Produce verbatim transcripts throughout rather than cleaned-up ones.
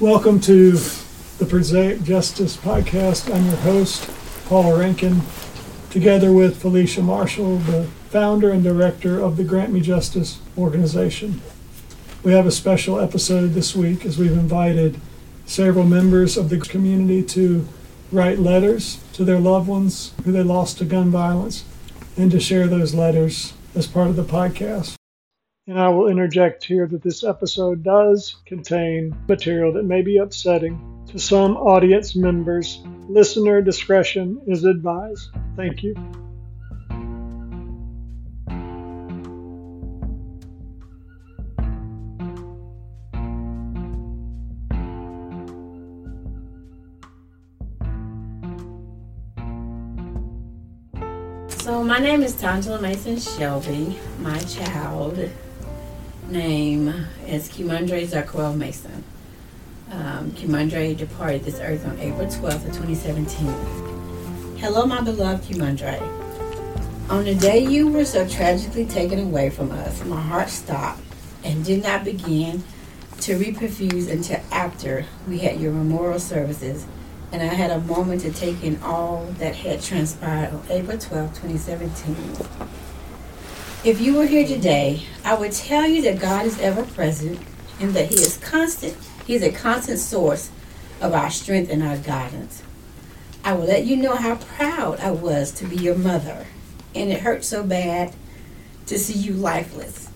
Welcome to the Prosaic Justice Podcast. I'm your host, Paul Rankin, together with Felicia Marshall, the founder and director of the Grant Me Justice organization. We have a special episode this week as we've invited several members of the community to write letters to their loved ones who they lost to gun violence and to share those letters as part of the podcast. And I will interject here that this episode does contain material that may be upsetting to some audience members. Listener discretion is advised. Thank you. So my name is Tangela Mason Shelby. My child name is Kimondre Zarquel Mason. Um, Kimondre departed this earth on April twelfth of twenty seventeen. Hello, my beloved Kimondre. On the day you were so tragically taken away from us, my heart stopped and did not begin to reperfuse until after we had your memorial services and I had a moment to take in all that had transpired on April twelfth, twenty seventeen. If you were here today, I would tell you that God is ever present and that He is constant. He is a constant source of our strength and our guidance. I will let you know how proud I was to be your mother, and it hurt so bad to see you lifeless.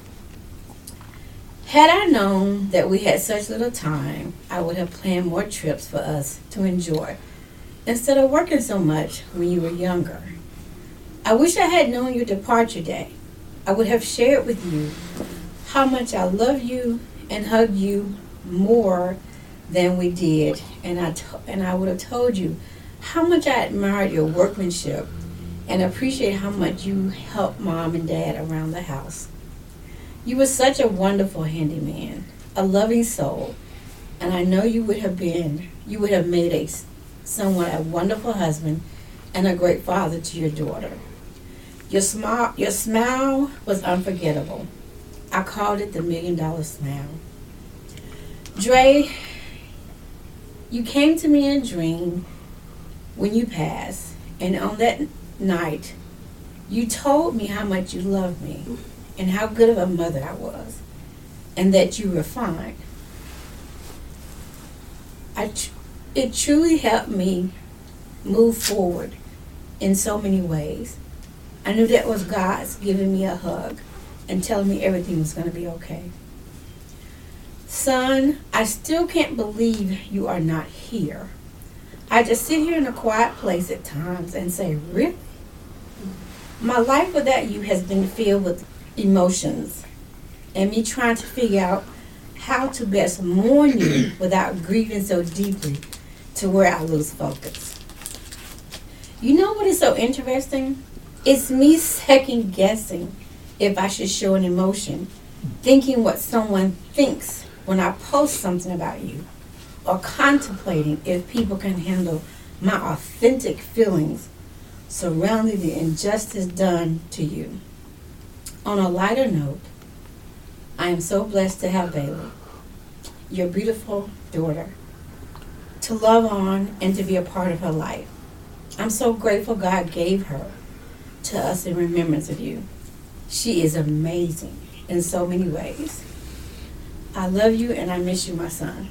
Had I known that we had such little time, I would have planned more trips for us to enjoy instead of working so much when you were younger. I wish I had known your departure day. I would have shared with you how much I love you and hug you more than we did, and I to- and I would have told you how much I admired your workmanship and appreciate how much you helped Mom and Dad around the house. You were such a wonderful handyman, a loving soul, and I know you would have been, you would have made a somewhat a wonderful husband and a great father to your daughter. Your smile, your smile was unforgettable. I called it the million dollar smile. Dre, you came to me in a dream when you passed, and on that night, you told me how much you loved me and how good of a mother I was, and that you were fine. I tr- it truly helped me move forward in so many ways. I knew that was God's giving me a hug and telling me everything was going to be okay. Son, I still can't believe you are not here. I just sit here in a quiet place at times and say, really? My life without you has been filled with emotions and me trying to figure out how to best mourn you without grieving so deeply to where I lose focus. You know what is so interesting? It's me second guessing if I should show an emotion, thinking what someone thinks when I post something about you, or contemplating if people can handle my authentic feelings surrounding the injustice done to you. On a lighter note, I am so blessed to have Bailey, your beautiful daughter, to love on and to be a part of her life. I'm so grateful God gave her to us in remembrance of you. She is amazing in so many ways. I love you and I miss you, my son.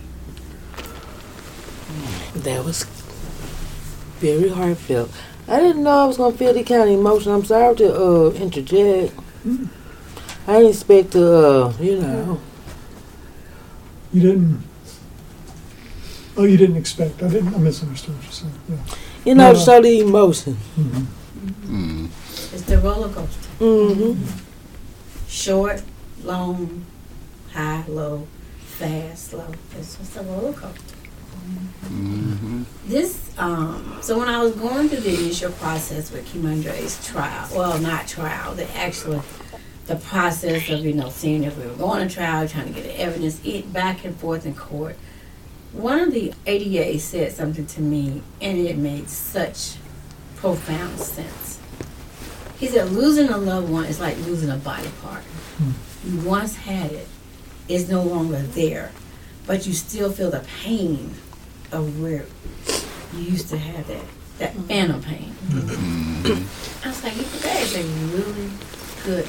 That was very heartfelt. I didn't know I was going to feel the kind of emotion. I'm sorry to uh, interject. Mm. I didn't expect to, uh, you know. You didn't. Oh, you didn't expect. I didn't. I misunderstood what you said. Yeah. You know, no, show the emotion. Mm-hmm. Mm-hmm. It's the roller coaster. Mm-hmm. Short, long, high, low, fast, slow. It's just a roller coaster. Mm-hmm. This, um, so when I was going through the initial process with Kimondre's trial, well, not trial, the actual, the process of, you know, seeing if we were going to trial, trying to get the evidence, it back and forth in court. One of the A D A said something to me, and it made such profound sense. He said, losing a loved one is like losing a body part. Mm. You once had it, it's no longer there. but you still feel the pain of where you used to have that, that Mm-hmm. phantom pain. Mm-hmm. I was like, that is a really good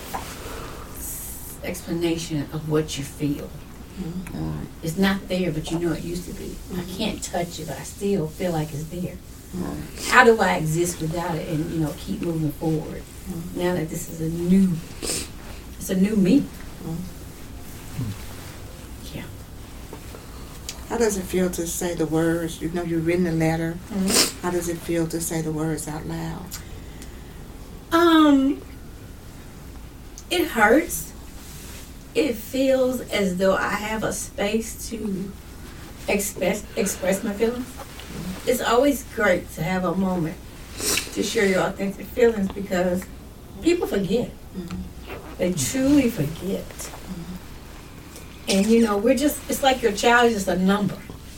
explanation of what you feel. Mm-hmm. It's not there, but you know it used to be. I can't touch it, but I still feel like it's there. How do I exist without it and, you know, keep moving forward? Now that this is a new, it's a new me. Yeah. How does it feel to say the words? You know, you've written a letter. Mhm. How does it feel to say the words out loud? Um, it hurts. It feels as though I have a space to express express my feelings. It's always great to have a moment to share your authentic feelings because people forget. They truly forget. And you know, we're just, it's like your child is just a number.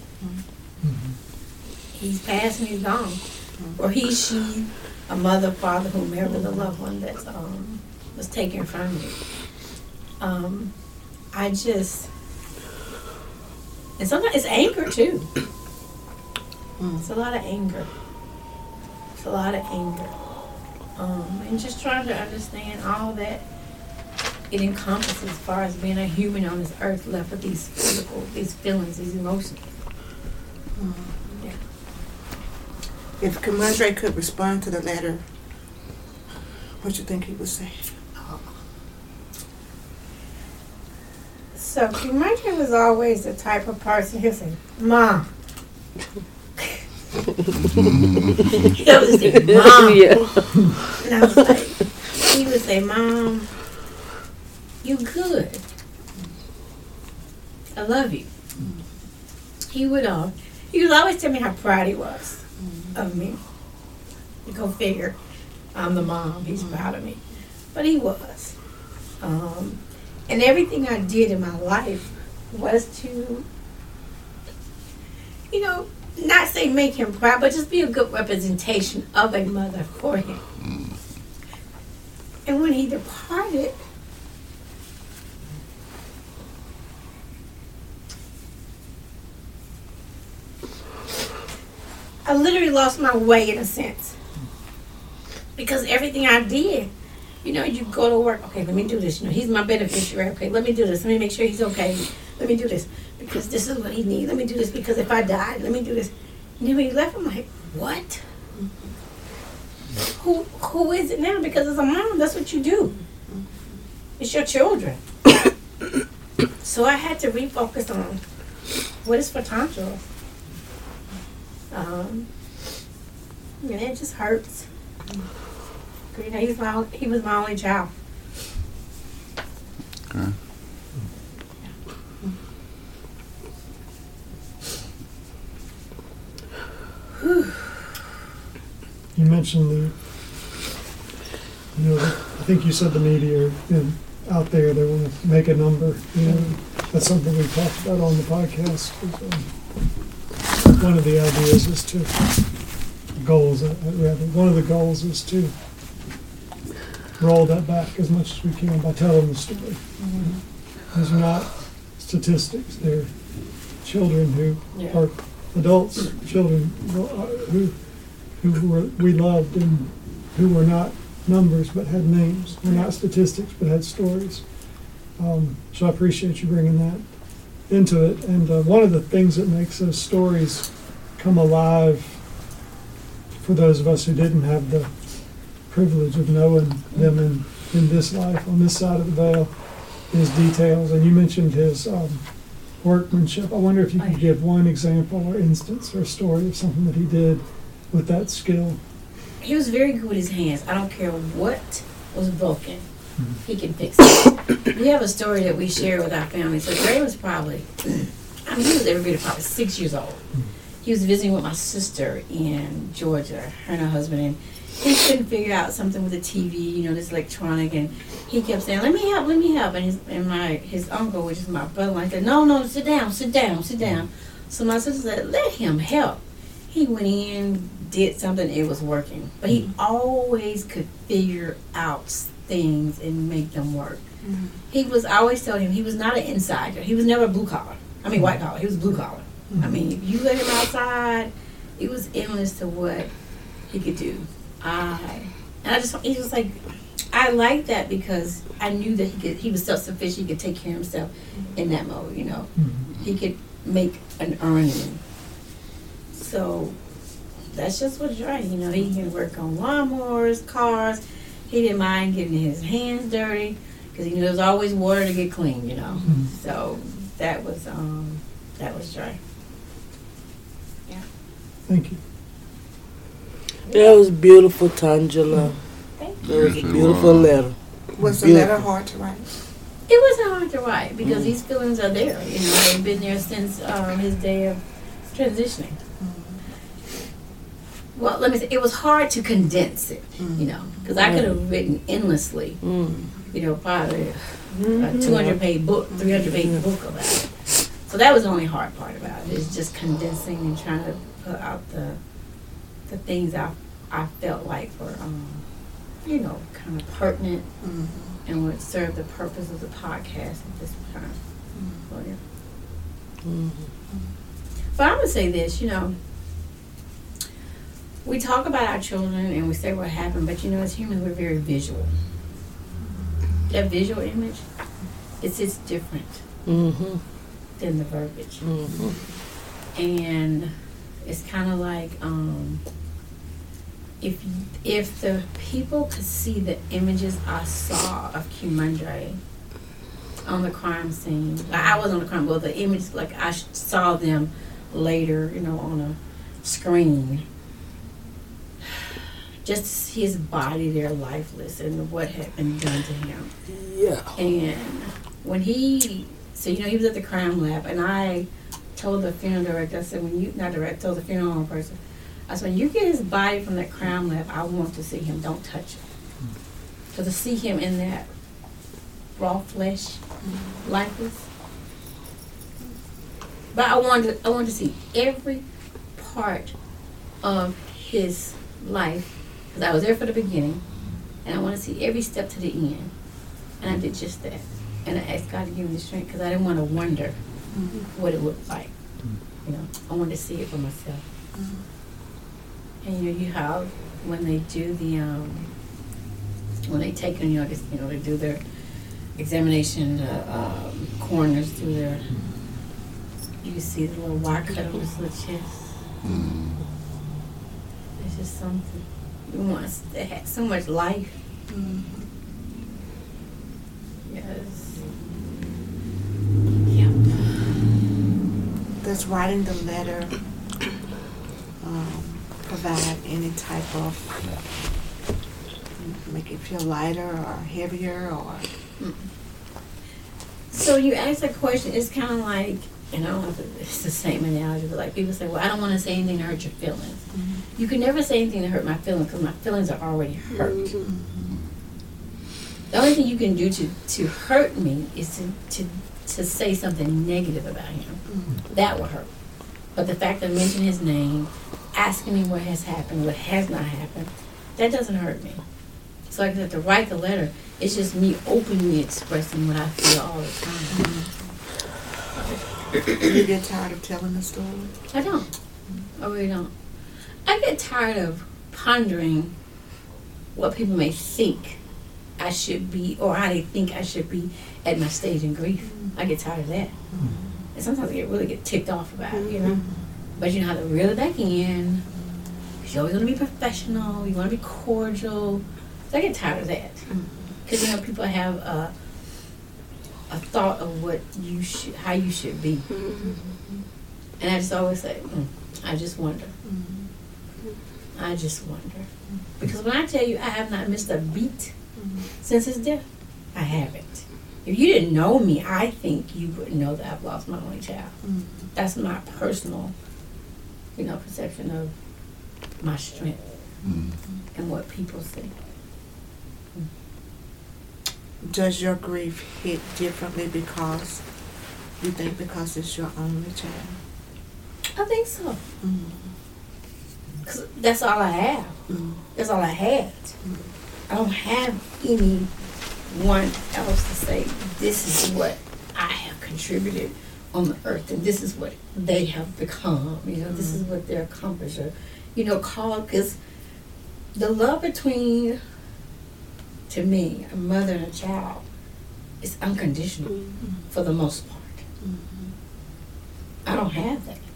He's passed and he's gone. Or he, she, a mother, father, whomever the loved one that um, was taken from you. Um, I just, and sometimes it's anger too. It's a lot of anger. It's a lot of anger. Um, and just trying to understand all that it encompasses as far as being a human on this earth left with these physical, these feelings, these emotions. Yeah. If Kamandre could respond to the letter, what you think he would say? So Kimberly was always the type of person who'd say, Mom. He always say, Mom. Yeah. And I was like, he would say, Mom, you good. I love you. He would uh, he would always tell me how proud he was of me. You go figure, I'm the mom, he's proud of me. But he was. Um, and everything I did in my life was to, you know, not say make him proud, but just be a good representation of a mother for him. And when he departed, I literally lost my way in a sense. Because everything I did, you know, you go to work, okay, let me do this. You know, he's my beneficiary. Okay, let me do this. Let me make sure he's okay. Let me do this because this is what he needs. Let me do this because if I die, let me do this. And then when he left, I'm like, what? Who who is it now? Because as a mom, that's what you do. It's your children. So I had to refocus on what is for Tantra. Um, and it just hurts. You know, he's my, he was my only child. Okay. You mentioned the, you know, the, I think you said the media are, you know, out there, they want to make a number. You know, that's something we talked about on the podcast. Was, um, one of the ideas is to, goals, uh, rather, one of the goals is to roll that back as much as we can by telling the story. Mm-hmm. These are not statistics, they're children who Yeah. are adults, children uh, who who were, we loved and who were not numbers but had names, were not statistics but had stories. Um, so I appreciate you bringing that into it. And uh, one of the things that makes those stories come alive for those of us who didn't have the privilege of knowing them in, in this life, on this side of the veil, is details. And you mentioned his um, workmanship. I wonder if you could give one example or instance or story of something that he did with that skill. He was very good with his hands. I don't care what was broken. He can fix it. We have a story that we share with our family. So Dre was probably, I mean, he was every bit of probably six years old. He was visiting with my sister in Georgia, her and her husband, and he couldn't figure out something with the T V, you know, this electronic, and he kept saying, let me help, let me help. And his, and my, his uncle, which is my brother, said, no, no, sit down, sit down, sit down. So my sister said, let him help. He went in, did something, it was working. But he always could figure out things and make them work. Mm-hmm. He was, I always told him, he was not an insider. He was never a blue collar. I mean, white collar. He was blue collar. I mean, if you let him outside, it was endless to what he could do. I and I just he was like, I liked that because I knew that he could. He was self sufficient. He could take care of himself in that mode. You know, he could make an earning. So that's just what Dre. You know, he can work on lawnmowers, cars. He didn't mind getting his hands dirty because he knew there was always water to get clean. You know, Mhm. so that was um that was Dre. Thank you. That was beautiful, Tangela. Thank That was a Yes, it beautiful was. letter. Was the Beautiful. letter hard to write? It wasn't hard to write because Mm. these feelings are there. You know, they've been there since um, his day of transitioning. Well, let me say, it was hard to condense it, you know, because I could have written endlessly, Mm. you know, probably a two hundred page book, three hundred page book about it. So that was the only hard part about it, is just condensing and trying to put out the the things I I felt like were, um, you know, kind of pertinent Mm-hmm. and would serve the purpose of the podcast at this time. So, yeah. Mm. But I'm gonna say this, you know, we talk about our children and we say what happened, but you know, as humans, we're very visual. That visual image, it's it's different Mm-hmm. than the verbiage, Mm-hmm. and it's kind of like um, if if the people could see the images I saw of Kimundre on the crime scene, like I was on the crime, well, the images, like I sh- saw them later, you know, on a screen. Just to see his body there lifeless and what had been done to him. Yeah. And when he, so you know, he was at the crime lab, and I told the funeral director, I said, when you, not director, told the funeral home person, I said, when you get his body from that crime lab, I want to see him, don't touch him. So to see him in that raw flesh, lifeless. But I wanted, I wanted to see every part of his life, because I was there for the beginning, and I want to see every step to the end. And I did just that. And I asked God to give me the strength, because I didn't want to wonder what it looked like. You know, I wanted to see it for myself. And you know, you have, when they do the, um, when they take them, you know, just, you know, they do their examination, the um, coroners do their, you see the little wire cut on his little chest. Mm. It's just something. You want to have so much life. Yes. Yeah. Does writing the letter um, provide any type of, make it feel lighter or heavier or? So you ask that question, it's kind of like, and I don't know if it's the same analogy, but like people say, well, I don't want to say anything to hurt your feelings. You can never say anything to hurt my feelings because my feelings are already hurt. The only thing you can do to, to hurt me is to, to, to say something negative about him. That will hurt. But the fact that I mention his name, asking me what has happened, what has not happened, that doesn't hurt me. So like I said, to write the letter, it's just me openly expressing what I feel all the time. Do you get tired of telling the story? I don't. I really don't. I get tired of pondering what people may think I should be, or how they think I should be at my stage in grief. I get tired of that. And sometimes I get really get ticked off about it, you know. But you know how to reel it back in. Because you always want to be professional. You want to be cordial. So I get tired of that. Because, you know, people have a, a thought of what you should, how you should be. And I just always say, mm, I just wonder. I just wonder. Because when I tell you I have not missed a beat since his death, I haven't. If you didn't know me, I think you wouldn't know that I've lost my only child. That's my personal, you know, perception of my strength Mm. and what people say. Does your grief hit differently because you think because it's your only child? I think so. Because that's all I have. That's all I had. I don't have anyone else to say, this is what I have contributed on the earth, and this is what they have become. You know, this is what they're accomplished. Or, you know, called, because the love between, to me, a mother and a child is unconditional Mm-hmm. for the most part. I don't have that.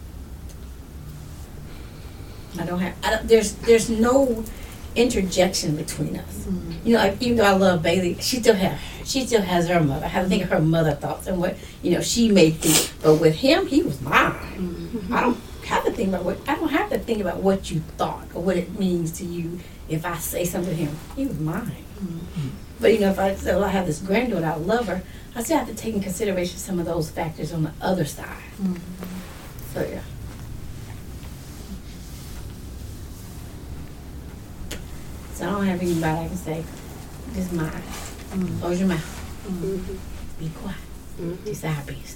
I don't have. I don't, there's there's no interjection between us. You know, like, even though I love Bailey, she still have she still has her mother. I have to think of her mother thoughts and what, you know, she may think. But with him, he was mine. I don't have to think about what I don't have to think about what you thought or what it means to you if I say something to him. He was mine. But you know, if I say, well, I have this granddaughter, I love her, I still have to take in consideration some of those factors on the other side. So yeah. So I don't have anybody I can say, this is mine. Close your mouth. Mm-hmm. Be quiet. This our business.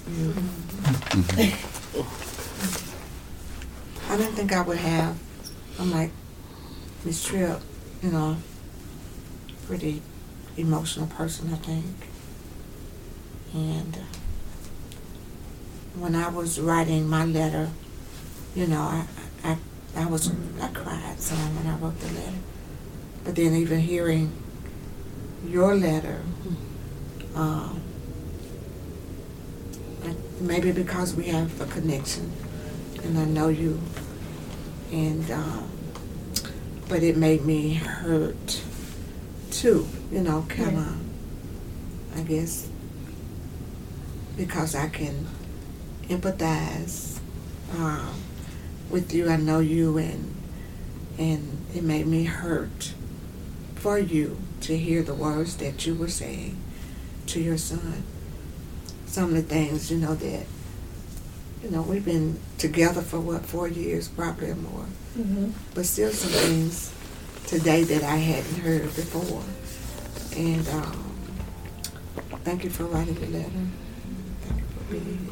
I didn't think I would have. I'm like, Miss Tripp, you know, pretty emotional person, I think. And uh, when I was writing my letter, you know, I, I, I was, I cried some when I wrote the letter. But then even hearing your letter, um, I, maybe because we have a connection, and I know you, and um, but it made me hurt too, you know, kind of, I guess, because I can empathize um, with you. I know you, and and it made me hurt for you to hear the words that you were saying to your son. Some of the things, you know, that, you know, we've been together for what, four years, probably or more. Mm-hmm. But still some things today that I hadn't heard before. And um, thank you for writing the letter. Thank you for being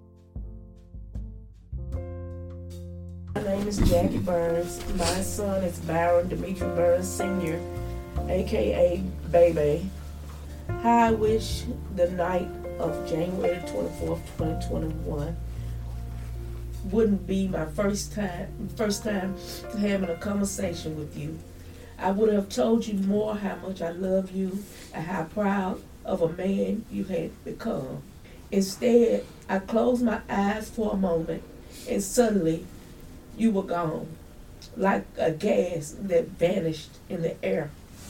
here. My name is Jackie Burns. My son is Byron Demetri Burns Senior, aka Baby. How I wish the night of January twenty-fourth, twenty twenty-one wouldn't be my first time first time having a conversation with you. I would have told you more how much I love you and how proud of a man you had become. Instead, I closed my eyes for a moment, and suddenly you were gone, like a gas that vanished in the air.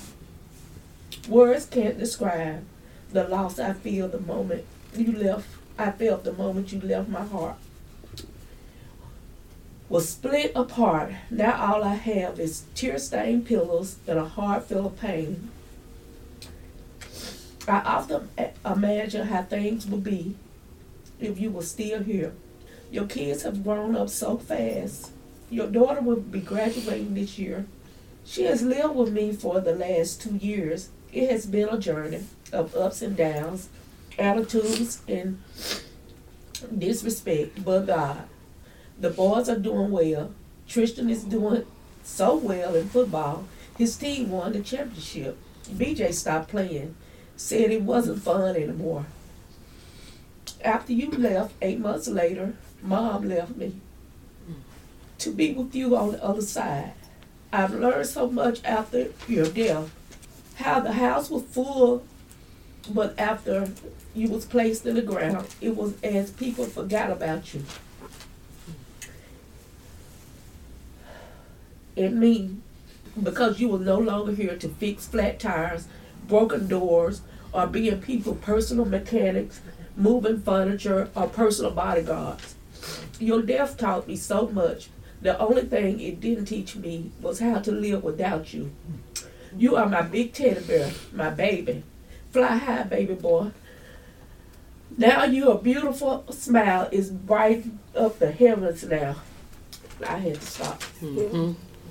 Words can't describe the loss I feel the moment you left. I felt the moment you left. My heart was split apart. Now all I have is tear-stained pillows and a heart full of pain. I often imagine how things would be if you were still here. Your kids have grown up so fast. Your daughter will be graduating this year. She has lived with me for the last two years. It has been a journey of ups and downs, attitudes, and disrespect, but God. The boys are doing well. Tristan is doing so well in football. His team won the championship. B J stopped playing, said it wasn't fun anymore. After you left, eight months later, Mom left me to be with you on the other side. I've learned so much after your death. How the house was full, but after you was placed in the ground, it was as people forgot about you. And me, because you were no longer here to fix flat tires, broken doors, or being people's personal mechanics, moving furniture, or personal bodyguards. Your death taught me so much. The only thing it didn't teach me was how to live without you. You are my big teddy bear, my baby. Fly high, baby boy. Now your beautiful smile is bright up the heavens now. I had to stop. Mm-hmm.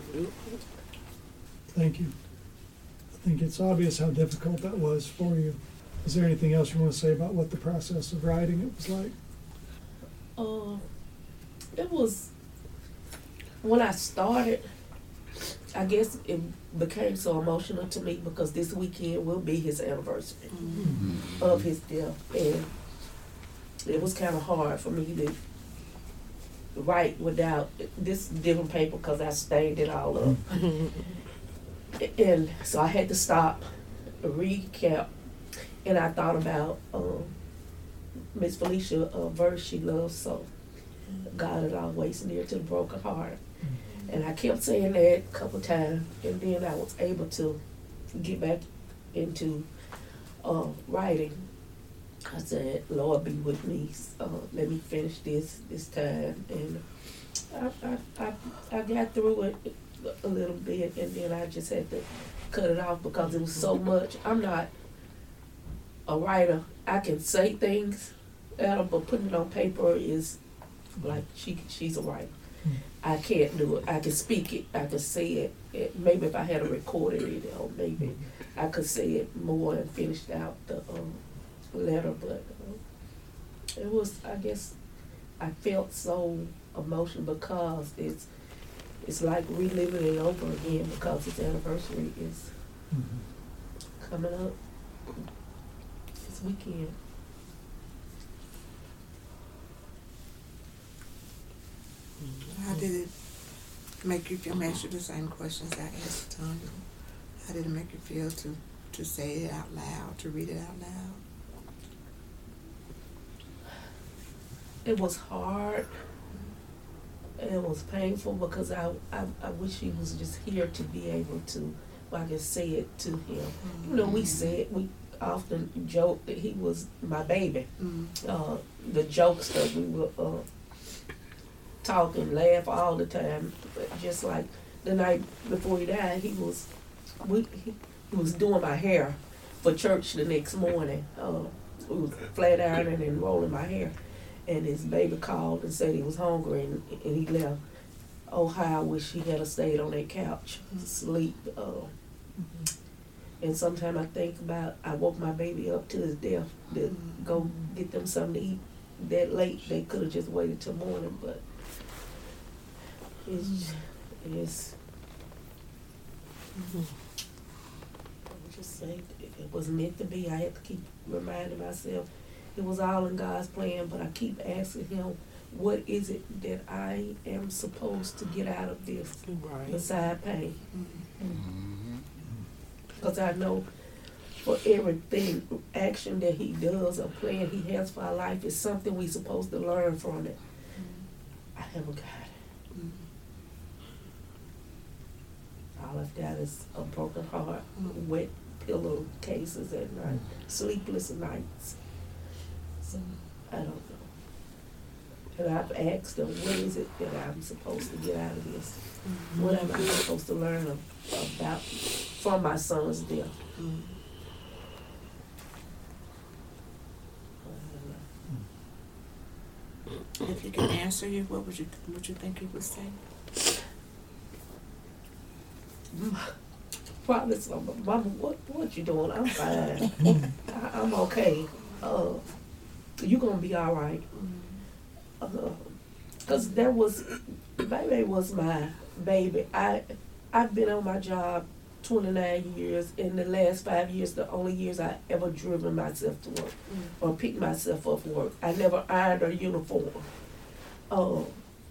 Thank you. I think it's obvious how difficult that was for you. Is there anything else you want to say about what the process of writing it was like? Uh, it was, when I started, I guess it became so emotional to me because this weekend will be his anniversary Mm-hmm. of his death. And it was kind of hard for me to write without this different paper because I stained it all up. And so I had to stop, recap, and I thought about um, Miss Felicia, a verse she loves so. God is always near to the broken heart. And I kept saying that a couple times, and then I was able to get back into uh, writing. I said, Lord, be with me. Uh, let me finish this this time. And I, I, I, I got through it a little bit, and then I just had to cut it off because it was so much. I'm not a writer. I can say things, uh, but putting it on paper is like she she's a writer. I can't do it. I can speak it. I can say it. it maybe if I had a recorded it, or maybe I could say it more and finished out the um, letter. But uh, it was, I guess, I felt so emotional because it's it's like reliving it over again because its anniversary is coming up this weekend. How did it make you feel? I'm asking you the same questions I asked Tanya. How did it make you feel to, to say it out loud, to read it out loud? It was hard. It was painful because I, I, I wish he was just here to be able to, well, I could say it to him. Mm-hmm. You know, we said, we often joke that he was my baby. Mm-hmm. Uh, the jokes that we were uh, talk and laugh all the time. Just like the night before he died, he was we, he, he was doing my hair for church the next morning. Uh, we was flat ironing and rolling my hair, and his baby called and said he was hungry, and, and he left. Oh, how I wish he had stayed on that couch to sleep. Uh, mm-hmm. And sometimes I think about I woke my baby up to his death to mm-hmm. go get them something to eat that late. They could have just waited till morning, but It's, it's, I would just say it was meant to be. I had to keep reminding myself it was all in God's plan, but I keep asking him, what is it that I am supposed to get out of this right. beside pain? Because mm-hmm. I know for everything, action that he does, a plan he has for our life is something we're supposed to learn from it. Mm-hmm. I haven't got it. Mm-hmm. All I've got is a broken heart, mm-hmm. wet pillow cases at night, mm-hmm. sleepless nights. So I don't know. And I've asked them, what is it that I'm supposed to get out of this? Mm-hmm. What am I supposed to learn of, about from my son's death? Mm-hmm. If you can answer you, what would you would you think you would say? Probably some, Mama, what what you doing? I'm fine. I, I'm okay. Uh, you gonna be all right. Uh, Cause there was, baby was my baby. I I've been on my job twenty-nine years. In the last five years, the only years I ever driven myself to work mm. or picked myself up for work. I never ironed a uniform. Um,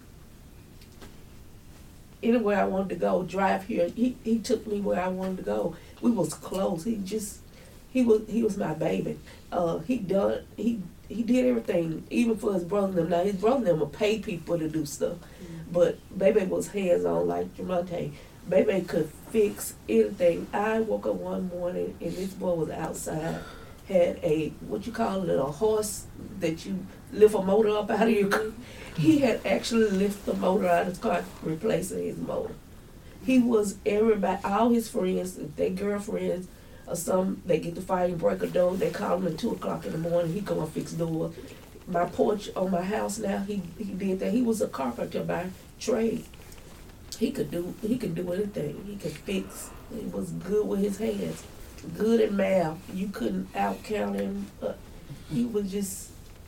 anywhere I wanted to go, drive here. He he took me where I wanted to go. We was close. He just he was he was my baby. Uh, he done he he did everything, even for his brother and them. Now his brother and them would pay people to do stuff, mm. but baby was hands on like Jamonte. Baby could fix anything. I woke up one morning and this boy was outside, had a, what you call it, a horse that you lift a motor up out of your car. He had actually lifted the motor out of his car, replacing his motor. He was everybody, all his friends, their girlfriends, or some, they get to fight and break a door, they call him at two o'clock in the morning, he go and fix doors. My porch on my house now, he, he did that. He was a carpenter by trade. He could do he could do anything. He could fix. He was good with his hands, good at math. You couldn't out count him. But he was just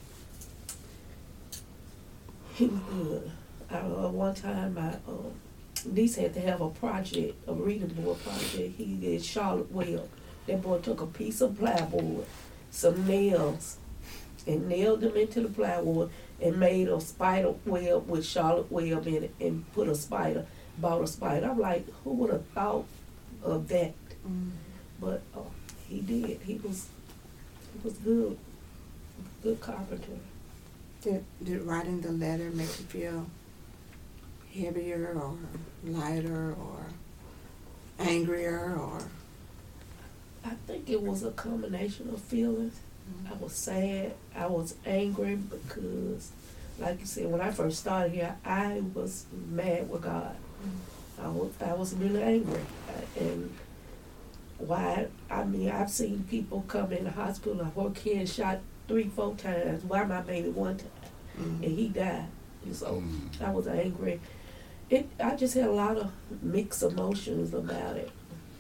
he was good. I uh, one time my uh, niece had to have a project, a reading board project. He did Charlotte Web. That boy took a piece of plywood, some nails, and nailed them into the plywood and made a spider web with Charlotte web in it and put a spider, bought a spider. I'm like, who would have thought of that? Mm. But uh, he did. He was he was good, good carpenter. Did, did writing the letter make you feel heavier or lighter or angrier or? I think it was a combination of feelings. I was sad. I was angry because, like you said, when I first started here, I was mad with God. I was, I was really angry. And why, I mean, I've seen people come in the hospital, like, one kid shot three, four times. Why my baby one time? Mm. And he died. And so Mm. I was angry. It. I just had a lot of mixed emotions about it.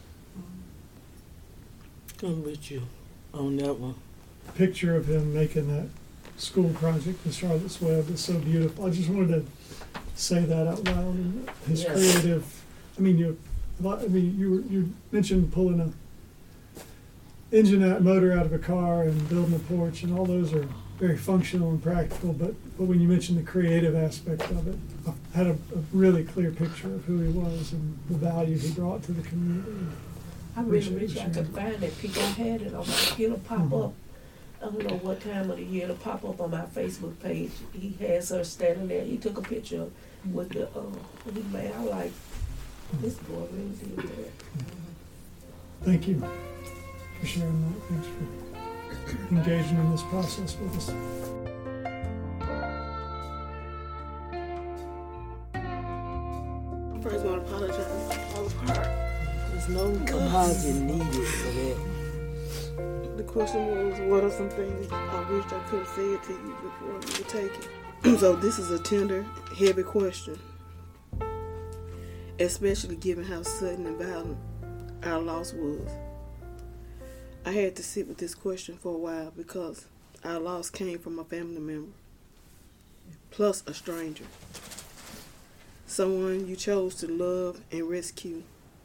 I'm with you on that one. Picture of him making that school project with Charlotte's Web is so beautiful. I just wanted to say that out loud. And his Yes. creative, I mean, you, I mean, you were, you mentioned pulling a engine out, motor out of a car and building a porch, and all those are very functional and practical. But but when you mentioned the creative aspect of it, I had a, a really clear picture of who he was and the value he brought to the community. I really Appreciate wish you I sharing. could find that picture. I had it on my, it'll pop Mhm. up. I don't know what time of the year, it'll pop up on my Facebook page. He has her standing there. He took a picture with the, uh, he made, I like, this boy really did that. Thank you for sharing that. Thanks for engaging in this process with us. First, want to apologize for all the part. There's no apology needed for that. The question was, what are some things I wished I could have said to you before you were taken? So this is a tender, heavy question, especially given how sudden and violent our loss was. I had to sit with this question for a while because our loss came from a family member, plus a stranger. Someone you chose to love and rescue,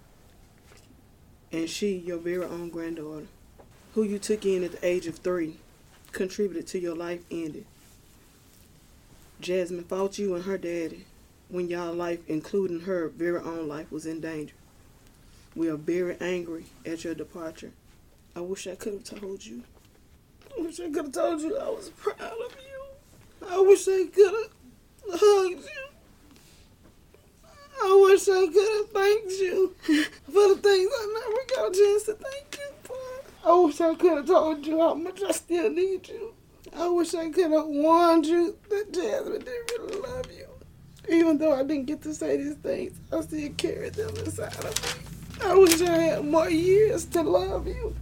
and she, your very own granddaughter, who you took in at the age of three, contributed to your life ending. Jasmine fought you and her daddy when y'all life, including her very own life, was in danger. We are very angry at your departure. I wish I could have told you. I wish I could have told you I was proud of you. I wish I could have hugged you. I wish I could have thanked you for the things I never got a chance to thank you for. I wish I could have told you how much I still need you. I wish I could have warned you that Jasmine didn't really love you. Even though I didn't get to say these things, I still carried them inside of me. I wish I had more years to love you.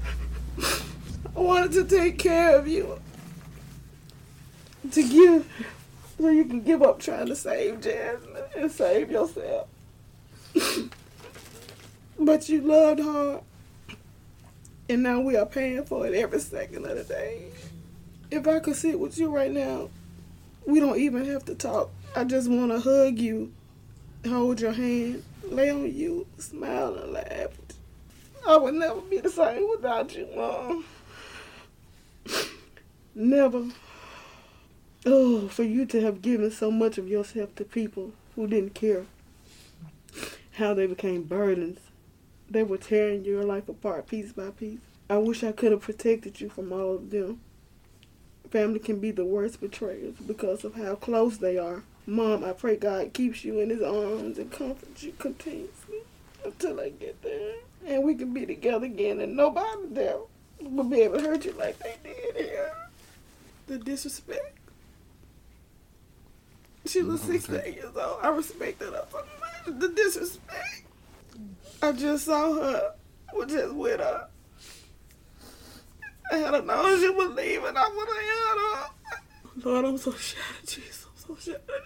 I wanted to take care of you. To give, so you can give up trying to save Jasmine and save yourself. But you loved hard. And now we are paying for it every second of the day. If I could sit with you right now, we don't even have to talk. I just want to hug you, hold your hand, lay on you, smile and laugh. I would never be the same without you, Mom. Never. Oh, for you to have given so much of yourself to people who didn't care. How they became burdens. They were tearing your life apart piece by piece. I wish I could have protected you from all of them. Family can be the worst betrayers because of how close they are. Mom, I pray God keeps you in his arms and comforts you continuously until I get there. And we can be together again and nobody there will be able to hurt you like they did here. The disrespect. She was sixteen years old. I respected her so much. The disrespect. I just saw her, was just with her. I had a known she was leaving. I would have had her. Lord, I'm so shattered, Jesus. I'm so shattered.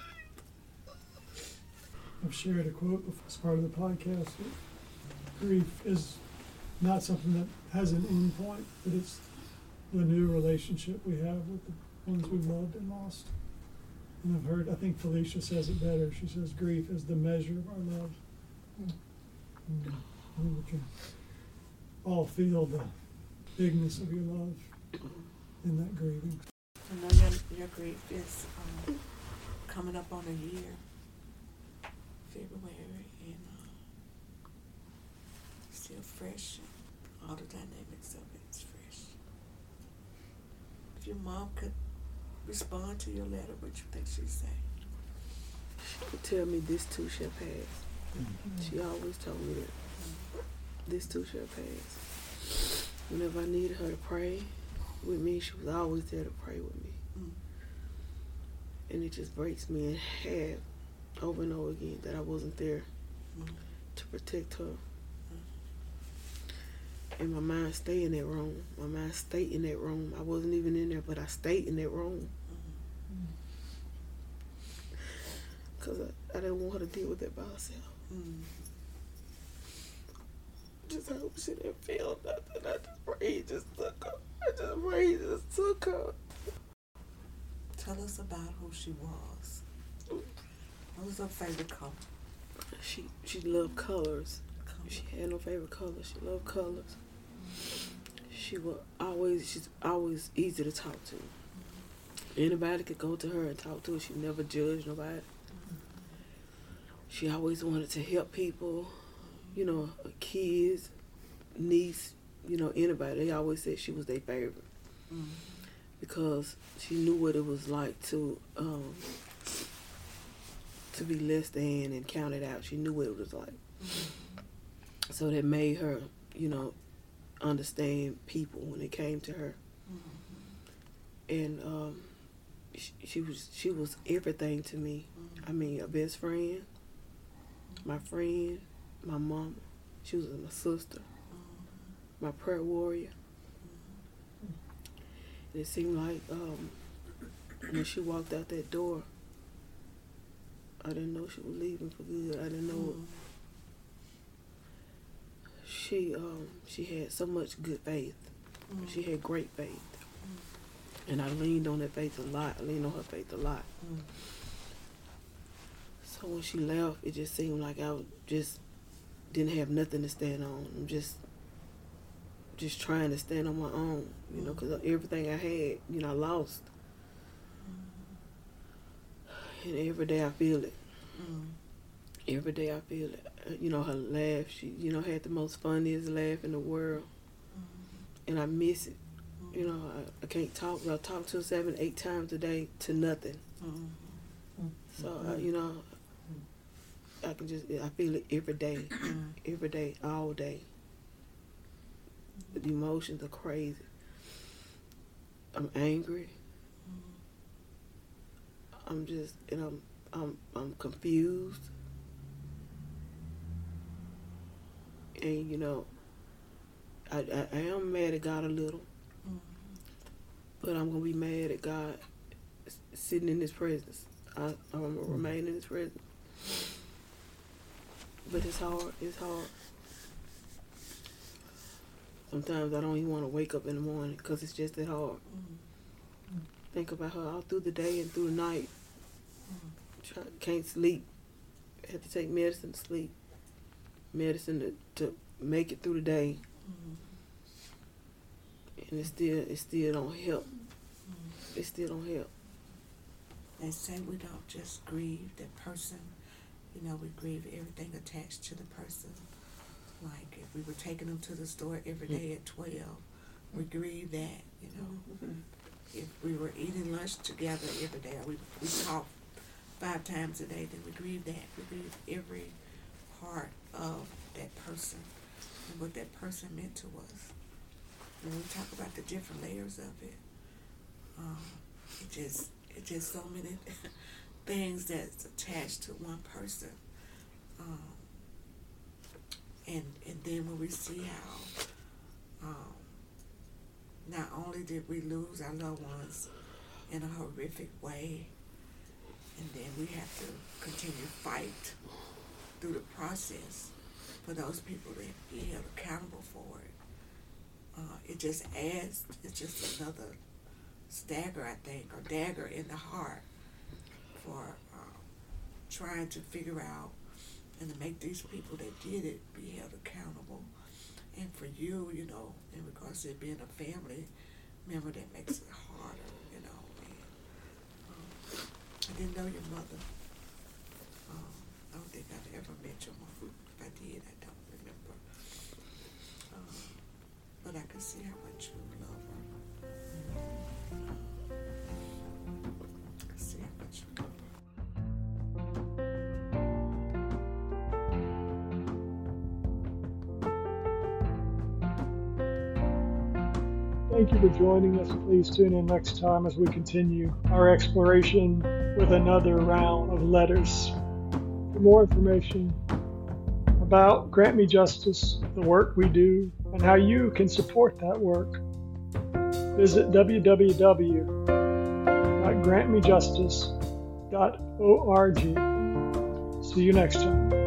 I've shared a quote before as part of the podcast. That grief is not something that has an end point, but it's the new relationship we have with the ones we've loved and lost. And I've heard, I think Felicia says it better. She says grief is the measure of our love. And we can all feel the bigness of your love in that grieving. I know your, your grief is um, coming up on a year, February, and uh, still fresh. And all the dynamics of it is fresh. If your mom could respond to your letter, what you think she'd say? She would tell me this too shall pass. Mm-hmm. She always told me that. This too shall pass. Whenever I needed her to pray with me, she was always there to pray with me. Mm. And it just breaks me in half over and over again that I wasn't there Mm. to protect her. And my mind stayed in that room. My mind stayed in that room. I wasn't even in there, but I stayed in that room. Because I, I didn't want her to deal with that by herself. Mm. Just hope she didn't feel nothing. I just prayed, just took her. I just prayed, just took her. Tell us about who she was. What was her favorite color? She she loved colors. color? She had no favorite color. She loved colors. She was always she's always easy to talk to. Anybody could go to her and talk to her. She never judged nobody. She always wanted to help people, you know, her kids, niece, you know, anybody. They always said she was their favorite Mm. because she knew what it was like to um, to be less than and counted out. She knew what it was like. So that made her, you know, understand people when it came to her. And um, she, she was she was everything to me. I mean, a best friend, my friend, my mama. She was my sister, my prayer warrior. And it seemed like um, when she walked out that door, I didn't know she was leaving for good. I didn't know Mm. she um, she had so much good faith. Mm. She had great faith. And I leaned on that faith a lot. I leaned on her faith a lot. Mm. So when she left, it just seemed like I was just didn't have nothing to stand on. I'm just just trying to stand on my own, you know, because everything I had, you know, I lost. And every day I feel it. Mm. Every day I feel it. Uh, You know, her laugh, she, you know, had the most funniest laugh in the world. And I miss it. You know, I, I can't talk. I talk to her seven, eight times a day to nothing. Mm. So, uh, you know, I can just, I feel it every day. Every day, all day. The emotions are crazy. I'm angry. I'm just, and I'm, I'm, I'm confused. And, you know, I, I, I am mad at God a little. But I'm going to be mad at God s- sitting in His presence. I, I'm going to remain in His presence. But it's hard. It's hard. Sometimes I don't even want to wake up in the morning because it's just that hard. Think about her all through the day and through the night. Try, can't sleep. Have to take medicine to sleep. Medicine to, to make it through the day. And it still, it still don't help. It still don't help. They say we don't just grieve the person, you know, we grieve everything attached to the person. Like if we were taking them to the store every day at twelve, we grieve that, you know. If we were eating lunch together every day, or we, we talk five times a day, then we grieve that. We grieve every part of that person and what that person meant to us. When we talk about the different layers of it, um, it just it's just so many things that's attached to one person. Um, and and then when we see how um, not only did we lose our loved ones in a horrific way, and then we have to continue to fight through the process for those people to be held accountable for it. Uh, it just adds, it's just another stagger, I think, or dagger in the heart for um, trying to figure out and to make these people that did it be held accountable. And for you, you know, in regards to it being a family member, that makes it harder, you know. didn't know your mother. Um, I don't think I've ever met your mother. If I did, I don't remember. Um, but I can see how much you love her. I can see how much you love her. Thank you for joining us. Please tune in next time as we continue our exploration with another round of letters. For more information about Grant Me Justice, the work we do, and how you can support that work, visit w w w dot grant me justice dot org. See you next time.